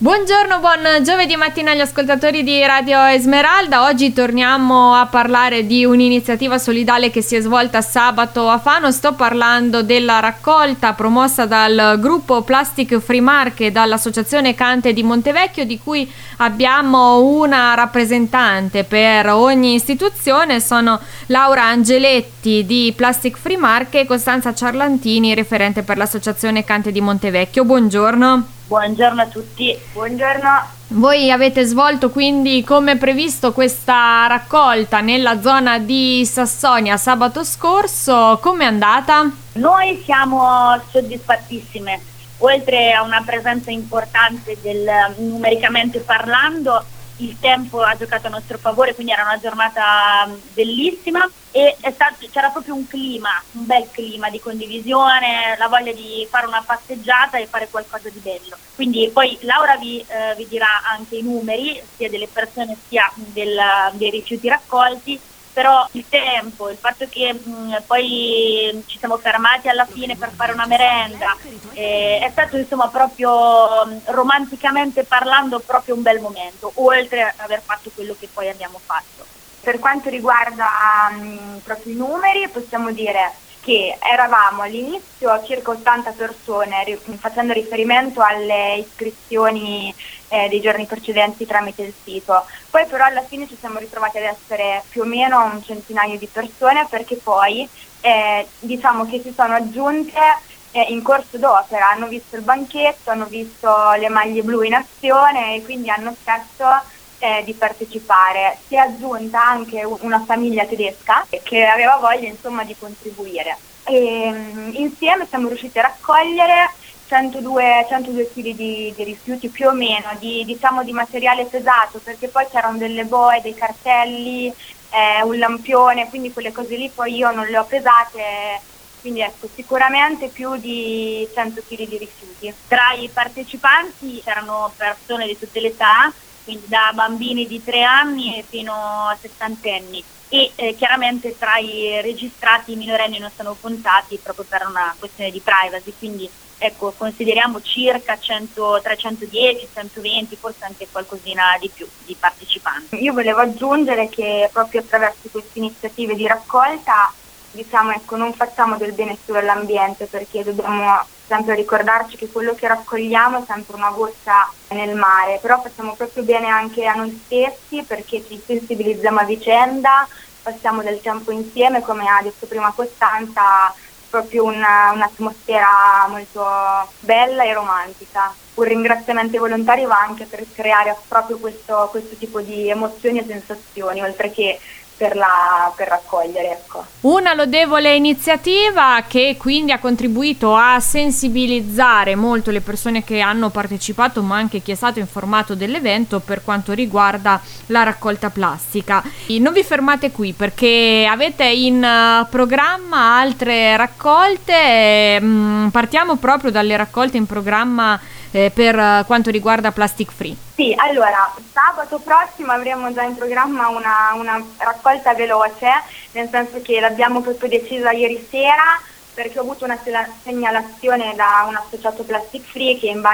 Buongiorno, buon giovedì mattina agli ascoltatori di Radio Esmeralda. Oggi torniamo a parlare di un'iniziativa solidale che si è svolta sabato a Fano. Sto parlando della raccolta promossa dal gruppo Plastic Free Market e dall'associazione Cante di Montevecchio, di cui abbiamo una rappresentante per ogni istituzione. Sono Laura Angeletti di Plastic Free Market e Costanza Ciarlantini, referente per l'associazione Cante di Montevecchio. Buongiorno. Buongiorno a tutti. Buongiorno. Voi avete svolto quindi come previsto questa raccolta nella zona di Sassonia sabato scorso. Com'è andata? Noi siamo soddisfattissime. Oltre a una presenza importante numericamente parlando, il tempo ha giocato a nostro favore, quindi era una giornata bellissima e c'era proprio un bel clima di condivisione, la voglia di fare una passeggiata e fare qualcosa di bello. Quindi poi Laura vi dirà anche i numeri, sia delle persone sia dei rifiuti raccolti, però il tempo, il fatto che poi ci siamo fermati alla fine per fare una merenda, è stato insomma proprio romanticamente parlando proprio un bel momento, oltre ad aver fatto quello che poi abbiamo fatto. Per quanto riguarda proprio i numeri, possiamo dire che eravamo all'inizio circa 80 persone, facendo riferimento alle iscrizioni dei giorni precedenti tramite il sito. Poi però alla fine ci siamo ritrovati ad essere più o meno un centinaio di persone, perché poi diciamo che si sono aggiunte in corso d'opera, hanno visto il banchetto, hanno visto le maglie blu in azione e quindi hanno chiesto di partecipare. Si è aggiunta anche una famiglia tedesca che aveva voglia insomma di contribuire e insieme siamo riusciti a raccogliere 102 kg di rifiuti più o meno, di materiale pesato, perché poi c'erano delle boe, dei cartelli, un lampione, quindi quelle cose lì poi io non le ho pesate, quindi ecco, sicuramente più di 100 kg di rifiuti. Tra i partecipanti c'erano persone di tutte le età, quindi da bambini di 3 anni fino a 60enni e chiaramente tra i registrati i minorenni non sono contati proprio per una questione di privacy, quindi ecco, consideriamo circa 310, 120, forse anche qualcosina di più di partecipanti. Io volevo aggiungere che proprio attraverso queste iniziative di raccolta non facciamo del bene solo all'ambiente, perché dobbiamo sempre ricordarci che quello che raccogliamo è sempre una goccia nel mare, però facciamo proprio bene anche a noi stessi, perché ci sensibilizziamo a vicenda, passiamo del tempo insieme, come ha detto prima Costanza, proprio un'atmosfera molto bella e romantica. Un ringraziamento ai volontari va anche per creare proprio questo tipo di emozioni e sensazioni, oltre che per raccogliere, ecco. Una lodevole iniziativa che quindi ha contribuito a sensibilizzare molto le persone che hanno partecipato, ma anche chi è stato informato dell'evento per quanto riguarda la raccolta plastica. Non vi fermate qui, perché avete in programma altre raccolte. Partiamo proprio dalle raccolte in programma per quanto riguarda Plastic Free. Sì, allora, sabato prossimo avremo già in programma una raccolta veloce, nel senso che l'abbiamo proprio decisa ieri sera, perché ho avuto una segnalazione da un associato Plastic Free che in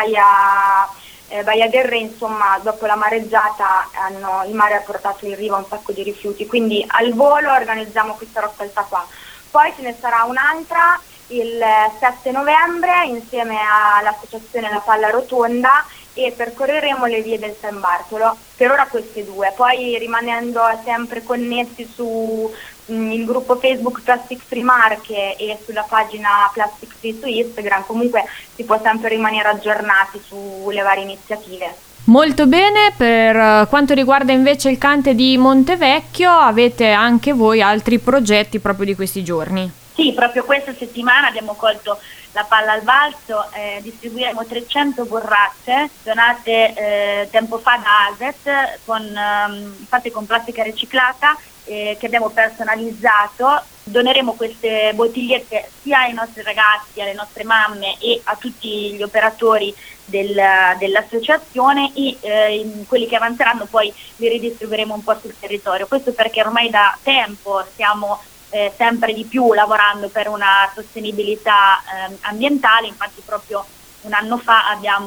Baia del Re, insomma, dopo la mareggiata il mare ha portato in riva un sacco di rifiuti, quindi al volo organizziamo questa raccolta qua. Poi ce ne sarà un'altra il 7 novembre insieme all'associazione La Palla Rotonda e percorreremo le vie del San Bartolo. Per ora queste due, poi rimanendo sempre connessi su il gruppo Facebook Plastic Free Market e sulla pagina Plastic Free su Instagram, comunque si può sempre rimanere aggiornati sulle varie iniziative. Molto bene. Per quanto riguarda invece il Cante di Montevecchio, avete anche voi altri progetti proprio di questi giorni? Sì, proprio questa settimana abbiamo colto la palla al balzo, distribuiremo 300 borracce donate tempo fa da ASET, fatte con plastica riciclata, che abbiamo personalizzato. Doneremo queste bottigliette sia ai nostri ragazzi, alle nostre mamme e a tutti gli operatori dell'associazione e quelli che avanzeranno poi li ridistribuiremo un po' sul territorio. Questo perché ormai da tempo stiamo sempre di più lavorando per una sostenibilità ambientale, infatti proprio un anno fa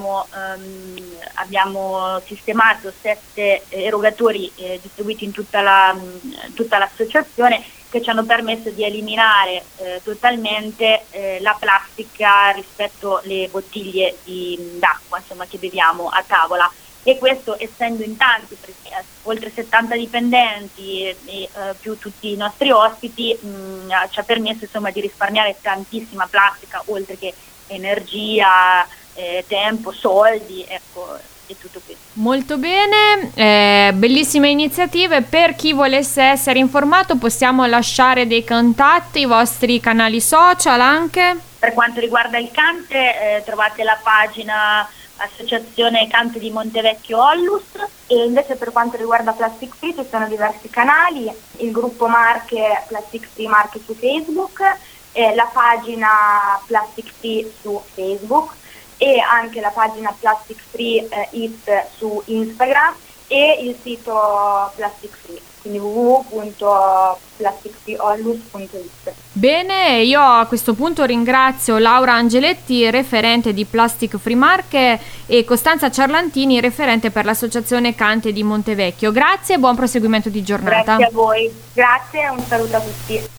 abbiamo sistemato 7 erogatori distribuiti in tutta l'associazione, che ci hanno permesso di eliminare totalmente la plastica rispetto alle bottiglie d'acqua, insomma, che beviamo a tavola. E questo, essendo in tanti, perché oltre 70 dipendenti e più tutti i nostri ospiti, ci ha permesso, insomma, di risparmiare tantissima plastica, oltre che energia, tempo, soldi, ecco, e tutto qui. Molto bene, bellissime iniziative. Per chi volesse essere informato, possiamo lasciare dei contatti, i vostri canali social anche? Per quanto riguarda il Cante, trovate la pagina Associazione Cante di Montevecchio Ollus, e invece per quanto riguarda Plastic Free ci sono diversi canali: il gruppo Marche Plastic Free Marche su Facebook, la pagina Plastic Free su Facebook e anche la pagina Plastic Free It su Instagram e il sito Plastic Free, quindi www.plasticfreeollus.it. Bene, io a questo punto ringrazio Laura Angeletti, referente di Plastic Free Marche, e Costanza Ciarlantini, referente per l'associazione Cante di Montevecchio. Grazie e buon proseguimento di giornata. Grazie a voi, grazie e un saluto a tutti.